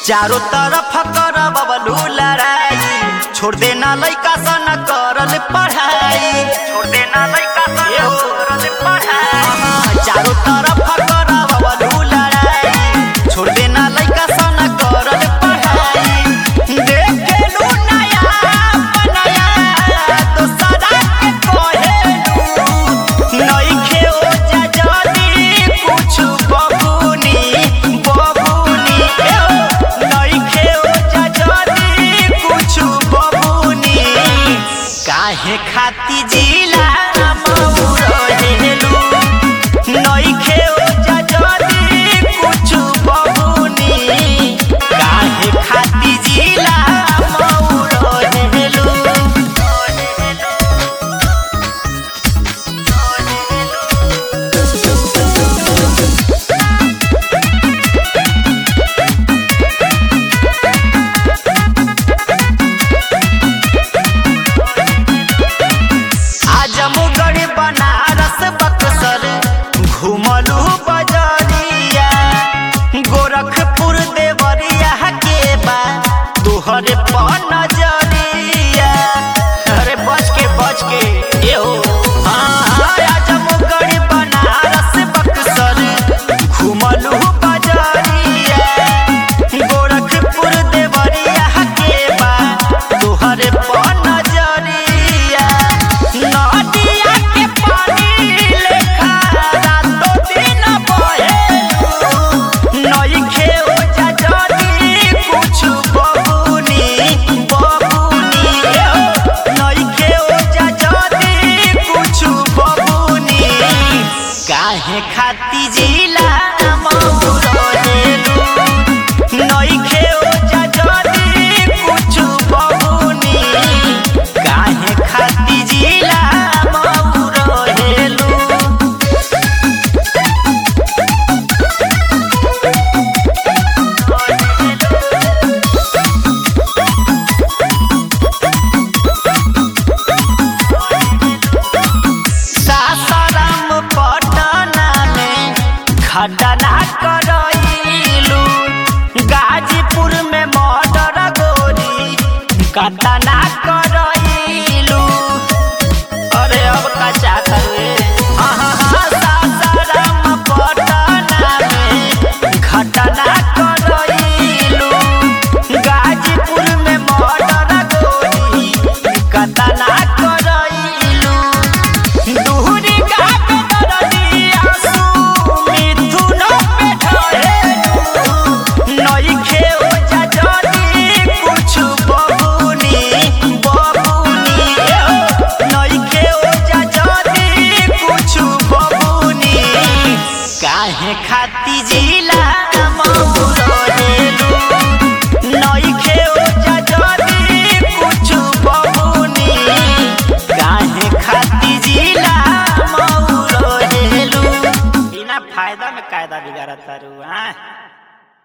चारों तरफ कर बबलू लड़ाई, छोड़ देना लइका सन करल पढ़ाई, छोड़ देना लइका सन करल पढ़ाई। चारों तरफ कर बबलू लड़ाई, छोड़ देना लइका सन करल पढ़ाई। देखेलू नया बनाया तो सदा के कहेलू, नइखे ओ जजनी कुछ बबुनी बबुनी नइखे ओ जजनी कुछ बबुनी। काहे खाती जिला मऊ रहेलू, नइखे ओ जजनी कुछ बबुनी। काहे खाती जिला मऊ रहेलू। आजमगढ़ बनारस बक्सर घुमलू बजरिया, गोरखपुर देवरिया के बा तोहरे पर नजरिया। अरे बच के एहो आजमगढ़ बनारस बक्सर घुमलू बजरिया, गोरखपुर देवरिया के बा तोहरे पर नजरिया। नदिया के पानी लेखा रातों दिन बहेलू, नइखे ओ जजनी कुछ बबुनी बबुनी नइखे ओ जजनी कुछ बबुनी। काहे खाती जिला मऊ रहेलू, नइखे ओ जजनी कुछ बबुनी। काहे खाती जिला मऊ रहेलू। सासाराम पटना में घटना करइलू, गाजीपुर में मर्डर गोरी कतना